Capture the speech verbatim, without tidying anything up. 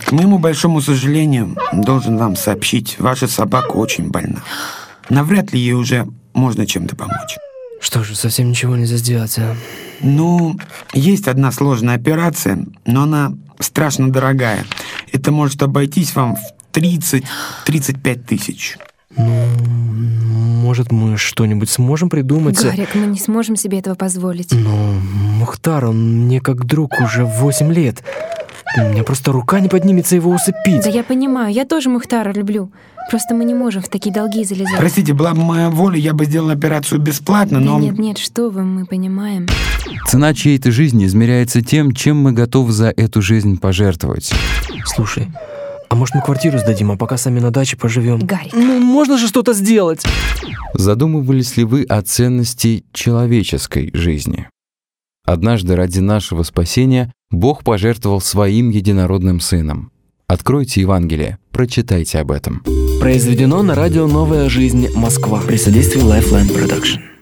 К моему большому сожалению, должен вам сообщить, ваша собака очень больна. Навряд ли ей уже можно чем-то помочь. Что же, совсем ничего нельзя сделать, а? Ну, есть одна сложная операция, но она страшно дорогая. Это может обойтись вам в тридцать-тридцать пять тысяч. Ну, может, мы что-нибудь сможем придумать? Гарик, мы не сможем себе этого позволить. Но Мухтар, он мне как друг уже восемь лет. У меня просто рука не поднимется его усыпить. Да я понимаю, я тоже Мухтара люблю. Просто мы не можем в такие долги залезать. Простите, была бы моя воля, я бы сделал операцию бесплатно, но... Да нет, нет, что вы, мы понимаем. Цена чьей-то жизни измеряется тем, чем мы готовы за эту жизнь пожертвовать. Слушай, а может мы квартиру сдадим, а пока сами на даче поживем? Гарик. Ну, можно же что-то сделать. Задумывались ли вы о ценности человеческой жизни? Однажды ради нашего спасения Бог пожертвовал своим единородным сыном. Откройте Евангелие, прочитайте об этом. Произведено на радио «Новая жизнь. Москва» при содействии Lifeline Production.